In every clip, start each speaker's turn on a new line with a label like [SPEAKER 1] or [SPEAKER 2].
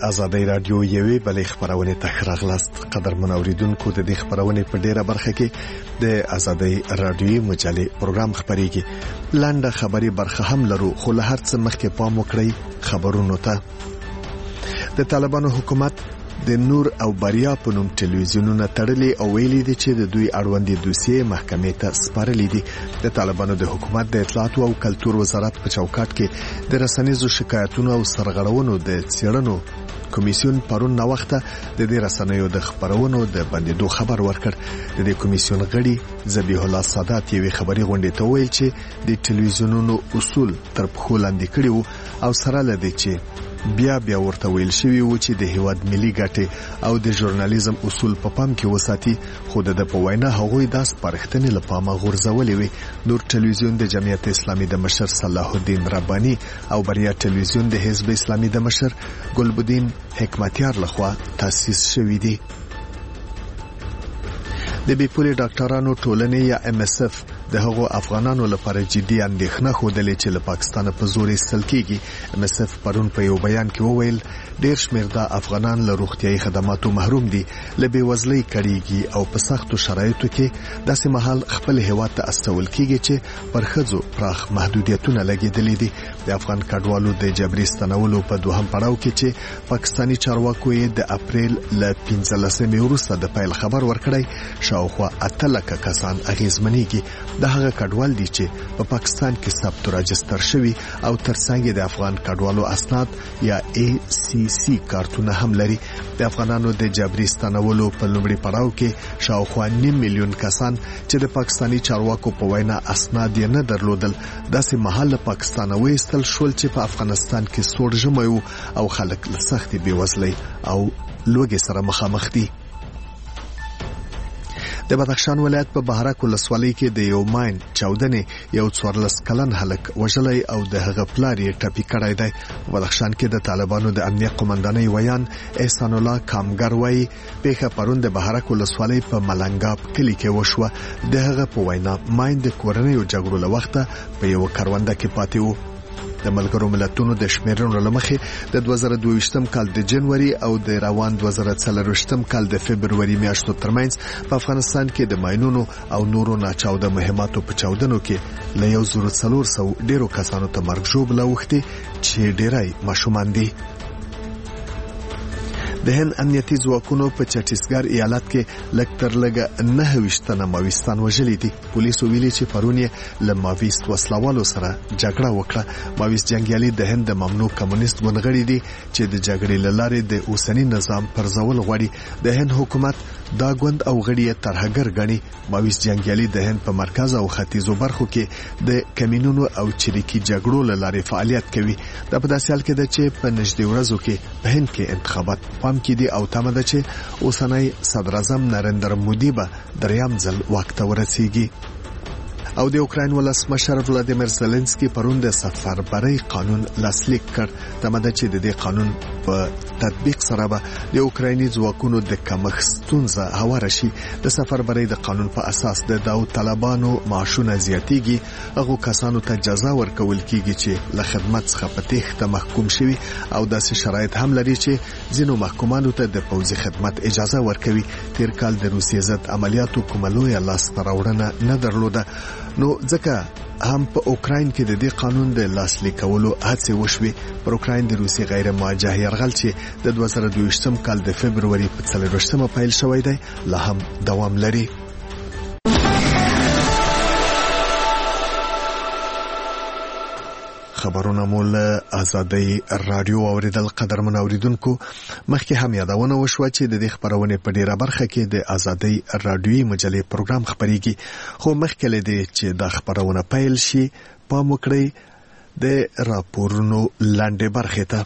[SPEAKER 1] آزادۍ رادیو یوې بلې خبرونه ته راغلاست. قدرمن اوریدونکو، د دې خبرونه په ډیره برخه کې د آزادۍ رادیو مجلې پروګرام خبريږي. لاندې خبري برخه هم لرو، خو له هر څه مخکې پام وکړئ خبرونو ته. د طالبانو حکومت د نور او بریا په نوم ټلویزیونونه تړلي او ویلي دي چې د دوی اړوندې دوسیې محکمې ته سپارلې دي. د طالبانو د حکومت د اطلاعات او کلتور وزارت په چوکاټ کې د رسنیزو شکایتونو او سرغړونو د څېړنو کمیسیون پرون نو وخت د دې رسنیو د خبرونو د بندیدو خبر ورکړ. د دې کمیسیون غړي ذبیح الله سادات یوې خبري غونډې ته ویل چې د ټلویزیونونو اصول تر پخو لاندې کړي وو او سره لدی چې بیا ورته ویل شوی و چې د هیواد ملي ګټې او د ژورنالیزم اصول په پام کې وساتي، خو د په وینا هغوی داس پرختنې لپاره غورځولې وي. نور ټلویزیون د جمعیت اسلامي د مشر صلاح الدین رباني او بریا ټلویزیون د حزب اسلامي د مشر ګلبدین حکمتیار لخوا تاسیس شوی دی. د بیپولي ډاکټرانو ټولنې یا MSF د هغو افغانانو لپاره جدي اندېښنه خوده چې له پاکستان په زور ایستل کیږي. MSF پرون په یو بیان کې وویل ډېر شمېر د افغانان له روغتيایي خدماتو محروم دي، له بېوزلۍ کړيږي او په سختو شرایطو کې داسې مهال خپل هیواد ته استول کیږي چې پر ښځو پراخ محدودیتونه لګېدلې دي. د افغان کډوالو د جبري ستنولو په دوهم پړاو کې چې پاکستاني چارواکو یې د اپریل له 15 وروسته د پیل خبر ورکړی، شاوخوا 8 لکه کسان اغیزمنېږي. د هغه کډوال دي چې په پاکستان کې ثبت راجستر شوی او ترڅنګ د افغان کډوالو اسناد یا ACC کارتونه هم لري. د افغانانو د جبري ستنولو په لومړي پړاو کې شاوخوا 9 میلیون کسان چې د پاکستاني چارواکو په وینا اسناد یې نه درلودل داسې محل پاکستان وېستل شول چې په افغانستان کې سوړ ژمی او خلک له سختې بېوزلۍ او لوږې سره مخامخ دي. د بدخشان ولایت په بهرک ولسوالۍ کې د یو ماین چاودنې یو 14 کلن هلک وژلی او د هغه پلار یې ټپي کړی دی. په بدخشان کې د طالبانو د امنیت قومندانۍ ویان احسان الله کامګر وایي پیښه پرون د بهرک ولسوالۍ په ملنګاب کلي کې وشوه. د هغه په وینا ماین د کورنیو جګړو له وخته په یو کرونده کې پاتې و. د ملګرو ملتونو د شمیرنو لمخې د 2022 کال د جنوري او د روان 2024 کال د فبرवरी میاشتو ترمنځ په افغانستان کې د ماینونو او نورو ناچاوده مهماتو په چاودنو کې له 1400 ډیرو کسانو ته مرګ ژوبله وختي چې ډیرای ماشومان دي. د هند امنیتي ځواکونو په چټیسګر ایالت کې لکتر لګه 9 ماویستان وژلي دي. پولیسو ویلي چې پرون یې له ماویست وسلوالو سره جګړه وکړه. ماویست جنگیالي د هند د ممنوع کمونیست ګوندغړي دي چې د جګړې لارې د اوسنی نظام پرځول غواړي. د هند حکومت دا ګوند او غړي ترهګر غني. ماویست جنگیالي د هند په مرکز او ختیځو برخو کې د کمینونو او چریکي جګړو لارې فعالیت کوي. دا په داسې حال کې ده چې په نږدې ورځو کې په هند کې انتخابات کې دي او تمه ده چې اوسنی صدر اعظم نریندر مودي به دریم ځل واک ته ورسیږي. او د اوکراین ولسمشر ولادیمیر زيلنسکي پرون د سفربرۍ قانون لاسلیک کړ. تمه ده چې د دې قانون په تطبیق سره به د اوکرایني ځواکونو د کمښت ستونزه هواره شي. د سفربرۍ د قانون په اساس د داو طالبانو معاشونه زیاتیږي. هغه کسانو ته جزا ورکول کیږي چې له خدمت څخه په تېښته محکوم شوي او داسې شرایط هم لري چې ځینو محکومانو ته د پوځي خدمت اجازه ورکوي. تیر کال د روسیې ضد عملیاتو کومه لویه لاسته راوړنه نه درلوده، نو ځکه هم په اوکراین کې د دې قانون د لاسلیکولو هڅې وشوي. پر اوکراین د روسي غیر موجه یرغل چې د 2022 کال د فبرवरी په 4 پیل شوی دی لا هم دوام لري. خبرونه مول آزادۍ رادیو اوریدل. قدرمن اوریدونکو، مخکې هم یادونه وشوه چې د دې خبرونه په ډیره برخه کې د آزادۍ رادیوي مجلې پروګرام خبريږي. خو مخکې لدی چې د خبرونه پیل شي پام وکړئ د راپورونو لاندې برخه ته.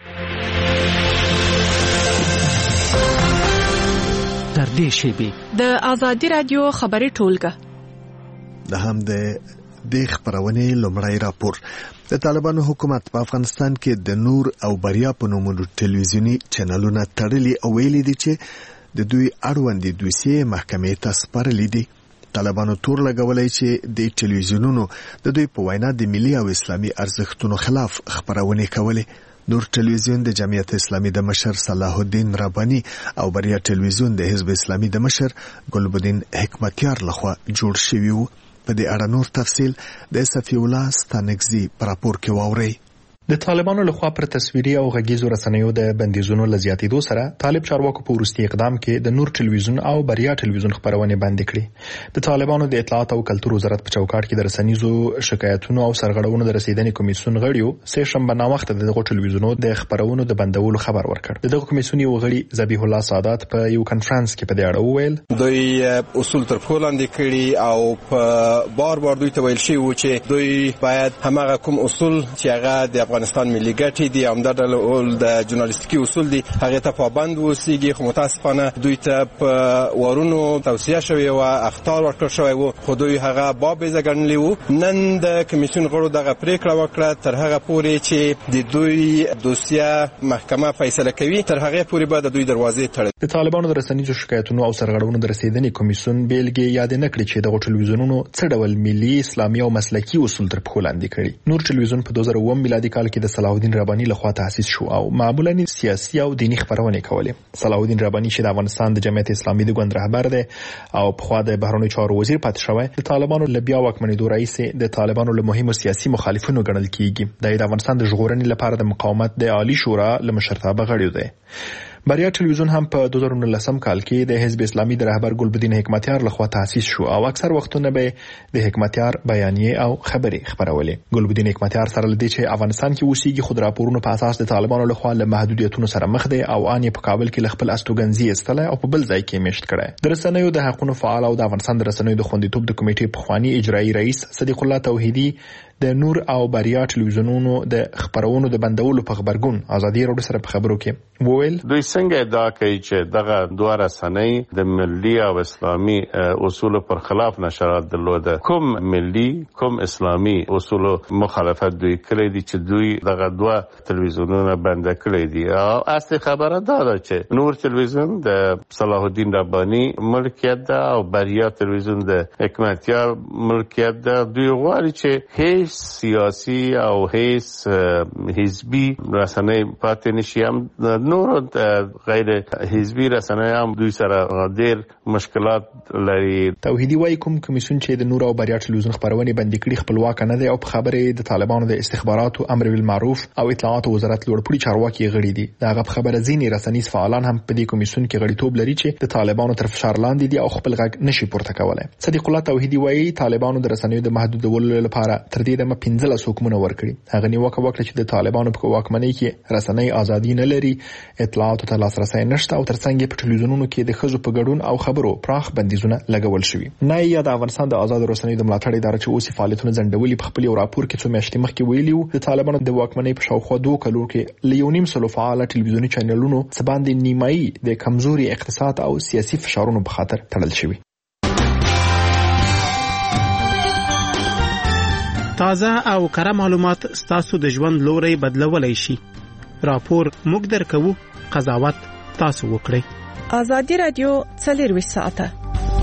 [SPEAKER 2] تر دې شی د آزادۍ رادیو خبري ټولګه
[SPEAKER 1] د هم د خبرونه لومړی راپور. د طالبانو حکومت په افغانستان کې د نور او بریا په نوم ټلویزیونی چینلونه تړلي او ویلي دي چې د دوی اړوندې دوسیې محکمې ته سپارلې دي. طالبانو تور لګولای چې د ټلویزیونونو د دوی په وینا د ملي او اسلامي ارزښتونو خلاف خبرونه کولې. نور ټلویزیون د جمعیت اسلامي د مشر صلاح الدین رباني او بریا ټلویزیون د حزب اسلامي د مشر ګلبدین حکمتیار لخوا جوړ شوی وو. په دې اړه نور تفصیل د صفی الله ستانکزي پر راپور کې واوري.
[SPEAKER 3] د طالبانو لخوا پر تصویري او غږیزو رسنیو د بندیزونو لزیاتېدو سره طالب چارواکو په وروستي اقدام کې د نور ټلویزیون او بریا ټلویزیون خبرونه بند کړې. د طالبانو د اطلاعات او کلتور وزارت په چوکاټ کې د رسنیزو شکایتونو او سرغړونو د رسیدنې کمیسیون غړیو سه شنبه ناوخته دغه ټلویزیونونو د خبرونو د بندولو خبر ورکړ. دغه کمیسیون یو غړي ذبیح الله سادات په یو کانفرنس کې په دې اړه وویل
[SPEAKER 4] دوی اصول تر پولاندې کړي او په بار دوی ته ویل شي چې دوی باید همغه کوم اصول چې هغه د افغانستان ملي ګټې دي همدا د ژورنالیستیکي اصول دي هغه ته پابند اوسېږي. خو متاسفانه دوی ته په ورونو توصیه شوی او اخطار ورکړل شوی وو خو دوی هغه بابیزه ګڼلی وو. نن د کمیسیون غړو دغه پریکړه وکړه تر هغه پورې چې د دوی دوسیه محکمه فیصله کوي تر هغه پورې به د دوی دروازې تړي.
[SPEAKER 3] د طالبانو د رسنیزو شکایتونو او سرغړونو د رسیدنې کمیسیون بیلګې یاد نه کړې چې دغه ټلویزیونونو څه ډول ملي اسلامي او مسلکي اصول تر پښو لاندې کړي. نور ټلویزیون په 2009 میلادي کال کې د صلاح الدین رباني لخوا تأسیس شو او معمولا سیاسي او دینی خبرونه کولې. صلاح الدین رباني چې د افغانستان د جمعیت اسلامي د ګوند رهبر دی او په خوا د بهرنیو چارو وزیر پاتې شوی د طالبانو له بیا واکمنېدو رئیس د طالبانو له مهمو سیاسي مخالفینو ګڼل کیږي. د افغانستان د ژغورنې لپاره د مقاومت د عالی شورا له مشرتابه غړی دی. بریا ټلویزیون هم په 2019 کال کې د حزب اسلامي د رهبر ګلبدین حکمتیار لخوا تأسیس شو او اکثر وختونه به د حکمتیار بیانیه او خبري خبرولې. ګلبدین حکمتیار سره لدی چې افغانستان کې اوسېږي خود راپورونو په اساس د طالبانو لخوا له محدودیتونو سره مخ دي او ان په کابل کې خپل استوګنځي استله او په بل ځای کې میشت کړي. د رسنیو د حقوقو فعال او د افغانستان د رسنیو د خوندیتوب د کمیټې پخوانی اجرایی رئیس صدیق الله توحیدی د نور او بریا ټلویزیونونو د خبرونو د بندولو په خبرګون ازادي راډیو سره په خبرو کې وویل
[SPEAKER 5] دوی څنګه ادعا کوي چې دغه دوه رسنۍ د ملي او اسلامي اصولو پر خلاف نشرات درلوده. کوم ملي کوم اسلامي اصولو مخالفت دوی کړی دي چې دوی دغه دوه ټلویزیونونه بند کړی دي. او اصلي خبره دا ده چې نور ټلویزیون د صلاح الدین رباني ملکیت ده او بریا ټلویزیون د حکمتیار ملکیت ده. دوی غواړي چې هیڅ سیاسی او هیڅ حزبی رسنۍ پاتې نشي. هم نور غیر حزبی رسنۍ هم دوی سره ډېر مشکلات لري.
[SPEAKER 3] توحیدی وايي کوم کمیسیون چې د نور او بریا ټلویزیون خبرونه بندي کړي خپلواک نه دی او په خبره د طالبانو د استخباراتو امر بالمعروف او اطلاعات وزارت لوړپوړي چارواکي غړي دي. دغه خبره ځینې رسنیز فعالان هم په دې کمیسیون کې غړیتوب لري چې د طالبانو تر فشار لاندې دي او خپل غږ نشي پورته کولای. صدیق الله توحیدی وايي طالبانو د رسنیو د محدودولو لپاره تر دې دمه 15 حکومت ورکړي. هغه نیوکه وکړه چې د طالبانو په واکمنۍ کې رسنۍ ازادي نه لري، اطلاعاتو ته لاسرسي نشته او ترڅنګ په ټلویزیونونو کې د ښځو په ګډون او خبرو پراخ بندیزونه لګول شوي. نه یا د افغانستان د آزاد رسنیو د ملاتړ ادارې چې اوس فعالیتونه ځنډولي په خپل راپور کې څو میاشتې مخکې ویلي وو د طالبانو د واکمنۍ په شاوخوا 2 کلو کې لیونیم سلو فعال ټلویزیوني چینلونو څخه باندې نیمایي د کمزوري اقتصاد او سیاسي فشارونو په خاطر تړل شوي.
[SPEAKER 6] تازه او کره معلومات ستاسو د ژوند لوري بدلولای شي. راپور موږ درکو، قضاوت تاسو وکړئ.
[SPEAKER 2] ازادي رادیو 24 ساعته.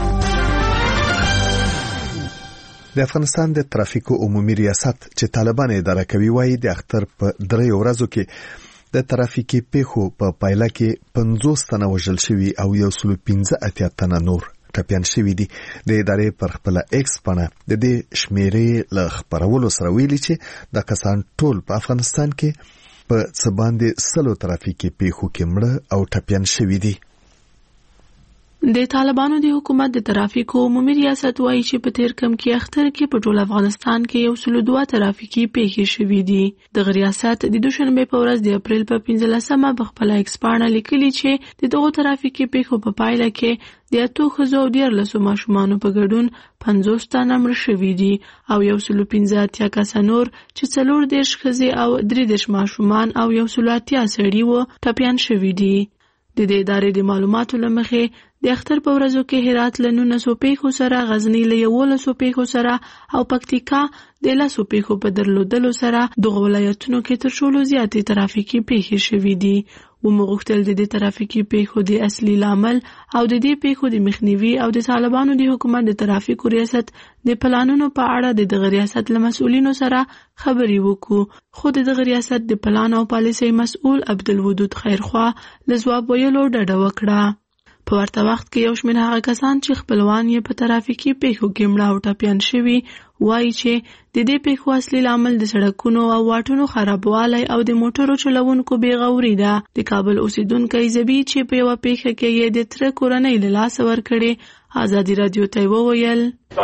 [SPEAKER 1] د افغانستان د ترافیکو عمومي ریاست چې طالبان اداره کوي وایي د اختر په 3 ورځو کې د ترافیکي پیښو په پایله کې 50 تنه وژل شوي او 115 تنه نور ټپيان شوي دي. د ادارې پر خپل ایکس پاڼه د دې شمیرې ل خبرولو سره ویلي چې د کسان ټول په افغانستان کې په څه باندې 100 ترافیکي پیښو کې مړه او ټپيان شوي دي.
[SPEAKER 7] د طالبانو د حکومت د ترافیکو عمومي ریاست وایي چې په تیر کم کې اختر کې په ټول افغانستان کې 102 ترافیکي پیښې شوې دي. د ریاست د دوشنبه په ورځ د اپریل په 15مه په خپل ایکس پاڼه لیکلي چې دغه ترافیکي پیښو په پایله کې د 8 ښځو او 14 ماشومانو په ګډون 50 تنه مړه شوي دي او 115 کسان نور چې 14 ښځې او 13 ماشومان او 180 سړي وو ټپيان شوي دي. د دې ادارې د معلوماتو لمخې د اختر په ورځو کې هرات له 1900 پیښو سره، غزنی له 1100 پیښو سره او پکتیکا د 100 پیښو په درلودلو سره دغه ولایتونو کې تر ټولو زیاتې ترافیکي پیښې شوې دي. ومغوښتل د دې ترافیکي پیښو د اصلي لامل او د دې پیښو د مخنیوي او د طالبانو د حکومت د ترافیکو ریاست د پلانونو په اړه د دغه ریاست له مسؤلینو سره خبرې وکړو. خو د دغه ریاست د پلان او پالیسۍ مسؤل عبدالودود خیرخوا له ځواب ویلو ډډه وکړه. په ورته وخت کې یو شمېر هغه کسان چې خپلوان یې په ترافیکي پیښو کې مړه او ټپیان شوي وایي چې د دې پیښو اصلي لامل د سړکونو او واټونو خرابوالی او د موټرو چلوونکو بېغوري ده. د کابل اوسیدونکی زبی چې په یوه پیښه کې یې د تره کورنۍ له لاسه ورکړې ازادي راډیو ته وویل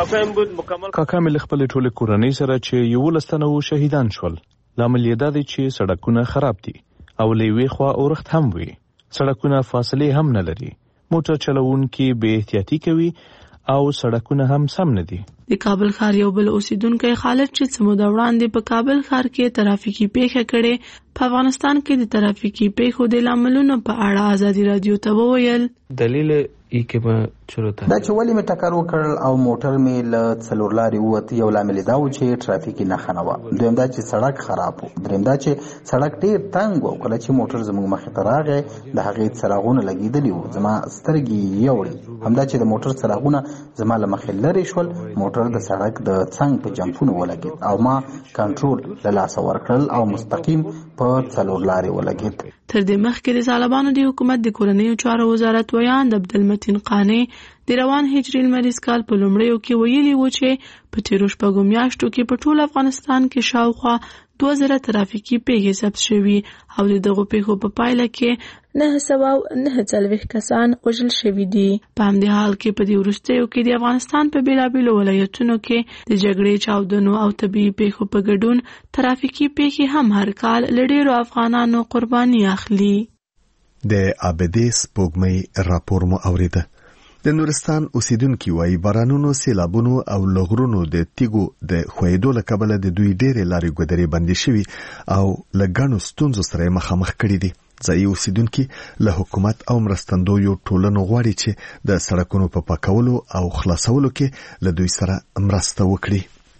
[SPEAKER 8] کاکا مې له خپلې ټولې کورنۍ سره چې 11 تنه شهیدان شول. لامل یې دا دی چې سړکونه خراب دي او له یوې خوا اورښت هم وي. سړکونه فاصلې هم نه لري. موټر چلوونکي بې احتیاطي کوي او سړکونه هم سم نه دي.
[SPEAKER 7] د کابل ښار یو بل اوسیدونکی خالد چې څه موده وړاندې په کابل ښار کې ترافیکي پیښه کړې، په افغانستان کې د ترافیکي پیښو د لاملونو په اړه ازادي راډیو ته وویل
[SPEAKER 9] دلیل یې کې به چلوته
[SPEAKER 10] دا چې ولې مې ټکر وکړ او موټر مې له څلور لارې ووت. یو لامل دا و چې ټرافیکي نښه نه وه، دویم دا چې سړک خراب و، دریم دا چې سړک ډېر تنګ و. کله چې موټر زموږ مخې ته راغی د هغې څراغونه لګېدلي وو، زما سترګې یوړې. همدا چې د موټر څراغونه زما له مخې لرې شول، موټر د سړک د څنګ په جمپونو ولګېد او ما کنټرول له لاسه ورکړل او مستقیم په څلور لارې ولګېد.
[SPEAKER 7] تر دې مخکې د طالبانو د حکومت د کورنیو چارو وزارت ویاند عبدالمتین قانع د روان هجري لمریز کال په لومړیو کې ویلي و چې په تیرو شپږو میاشتو کې په ټول افغانستان کې شاوخوا 2000 ترافیکي پیښې ثبت شوي او د دغو پیښو په پایله کې 949 کسان وژل شوي دي. په همدې حال کې په دې وروستیو کې د افغانستان په بېلابېلو ولایتونو کې د جګړې، چاودنو او طبیعي پیښو په ګډون ترافیکي پیښې هم هر کال له ډېرو افغانانو قرباني اخلي.
[SPEAKER 1] د عابدې سپوږمۍ راپور مو اوریده. د نورستان اوسیدونکي وایي بارانونو، سیلابونو او لغرونو د تیګو د خویدو له کبله د دوی ډېرې لارې ګودرې بندې شوي او له ګڼو ستونزو سره یې مخامخ کړي دي. ځایي اوسیدونکي له حکومت او مرستندویو ټولنو غواړي چې د سړکونو په پاکولو او خلاصولو کې له دوی سره مرسته وکړي.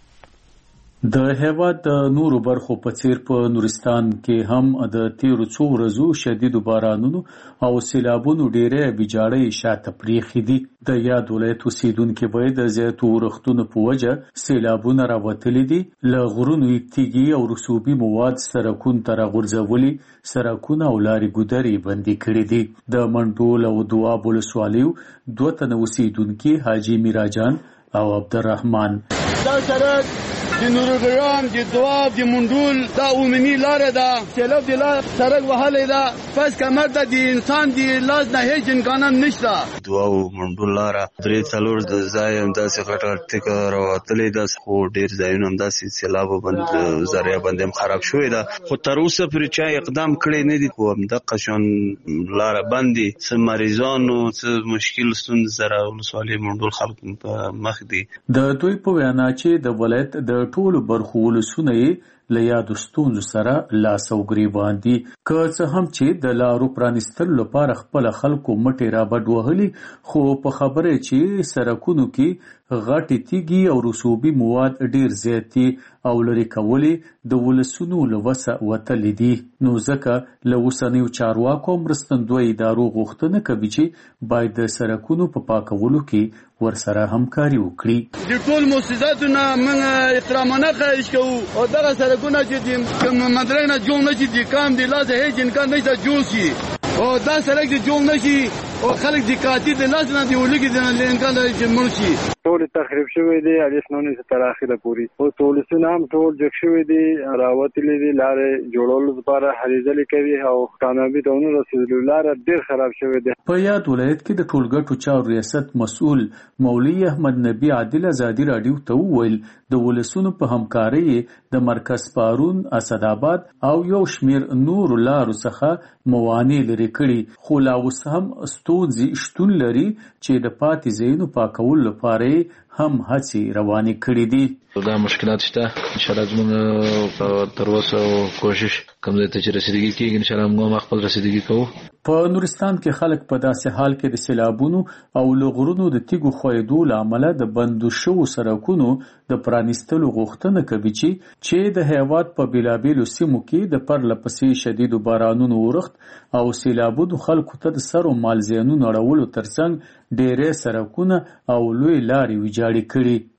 [SPEAKER 11] د هیواد د نورو برخو په څیر په نورستان کې هم د تیرو څو ورځو شدیدو بارانونو او سیلابونو ډېرې ویجاړۍ شاته پریښي دي. د یاد ولایت اوسیدونکي وایي د زیاتو ورښتونو په وجه سیلابونه راوتلي دي. له غرونو تیږې او رسوبي مواد سړکونو ته راغورځولي، سړکونه او لارې ګودرې بندې کړي دي. د منډول او دواب ولسوالیو 2 تنه اوسیدونکي حاجي میراجان او عبدالرحمن
[SPEAKER 12] دا سړک د نورګرام، د دواب، د منډول دا عمومي لاره ده. سیلاب د لار سړک وهلی ده، پس کمر ته د انسان د لاس نه هیڅ امکانات نشته.
[SPEAKER 13] دواب منډول لاره 3-4 د ځای همداسې غټ ټیکه راوتلی ده، خو ډېر ځایونه همداسې سیلابو باندې ذریعه باندې هم خراب شوې ده. خو تر اوسه پرې چا اقدام کړی نه دي. خو همدغه شان لاره بند دي، څه مریضانو څه مشکل ستونزې سره ولسوالۍ منډول خلک په مخ دي.
[SPEAKER 11] د دوی په وینا چې د ولایت د ټولو برخو ولسونه یې له یادو ستونزو سره لاس او ګریوان دي. که څه هم چې د لارو پرانیستلو لپاره خپل خلکو مټې رابډ وهلي، خو په خبره چې سړکونو کې غټې تیږې او رسوبي مواد ډېر زیات او لرې کولې د ولسونو له وسه وتلي دي. نو ځکه له اوسنیو چارواکو مرستندویو ادارو غوښتنه کوي چې باید د سړکونو په پاکولو کې ورسره همکاري وکړي.
[SPEAKER 12] د ټول مؤسساتو نه موږ احترامانه خواهش کوو او دغه سړکونه چې د مدرک نه جوړ نه شي، د کام د لاسه هیڅ امکان نشته جوړ شي او دا سړک چې جوړ نه شي او خلک د قاطع د لاس نه دی ولګي د امکان لري چې مړ شي.
[SPEAKER 14] ټول تخریب شوی دی، الیسنونی تر اخره پوری او ټولسونه هم ټول جګ شوی دی، راوتلې دي لارې جوړولو لپاره هلې کوي او کامیابی ته ونه رسیدلو، لاره ډېر خراب شوی دی.
[SPEAKER 11] په یاد ولایت کې د ټولګټو چارو ریاست مسؤل مولوی احمد نبی عادل ازادي راډیو ته وویل د ولسونو په همکارۍ د مرکز پارون، اسداباد او یو شمیر نور لارو څخه موانع لري کړي، خو لا اوس هم ستونزې شتون لري چې د پاتې ځایونو پاکولو لپاره هم هڅې روانې کړې دي.
[SPEAKER 9] دا مشکلات شته، انشاءالله زموږ تر اوسه کوشش کوم ځای ته چې رسیدګي کېږي انشاءالله موږ خپل رسیدګي کوو.
[SPEAKER 11] په نورستان کې خلک په داسې حال کې د سیلابونو او لغړونو د تیګو خویدو لامل د بندو شوو سړکونو د پرانیستلو غوښتنه کوي چې د هیواد په بیلابیلو سیمو کې د پرلپسې شدیدو بارانونو ورښت او سیلابونو خلکو ته د سر او مال زیانونو اړولو ترڅنګ ډېرې سړکونه او لوی لارې ویجاړې کړي.